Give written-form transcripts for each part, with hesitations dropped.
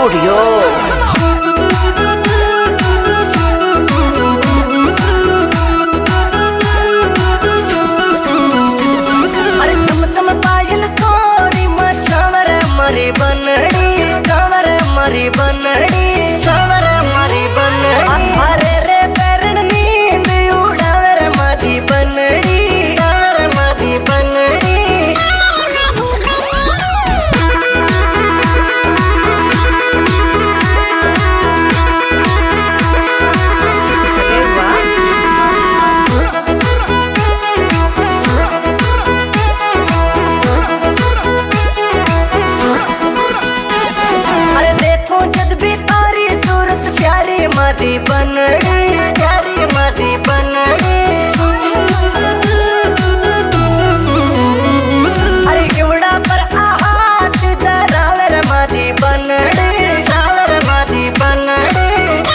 Studio. अरे चमचम पायल सोरी मचावर मरी बनड़ी, चावर मरी बनड़ी, चावर मरी बनड़ी। अरे रे पैरण नींद उड़ावर मरी बनड़ी, चावर मरी बनड़ी। मरी बनड़ी, प्यारी मरी बनड़ी। अरे युवड़ा पर हाथ धरावर मरी बनड़ी, रावर मरी बनड़ी।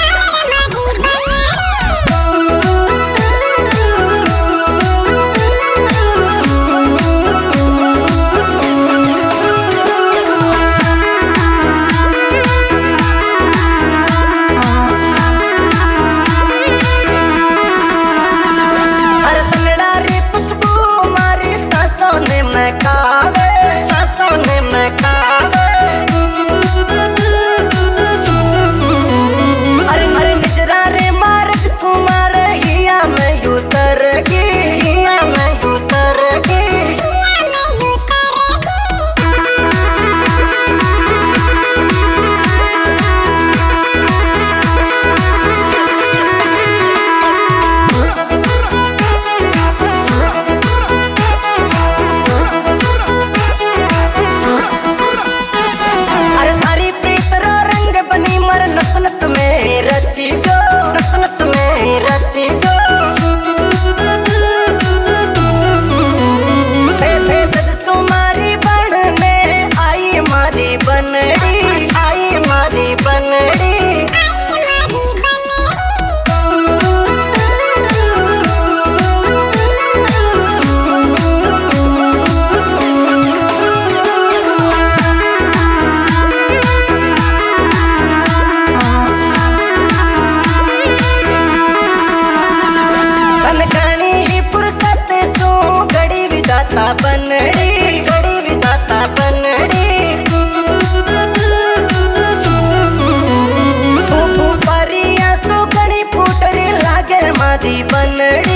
बनड़ी गड़ी विधाता बनड़ी। परिया सो गणी पुटरी लागे मादी बनड़ी।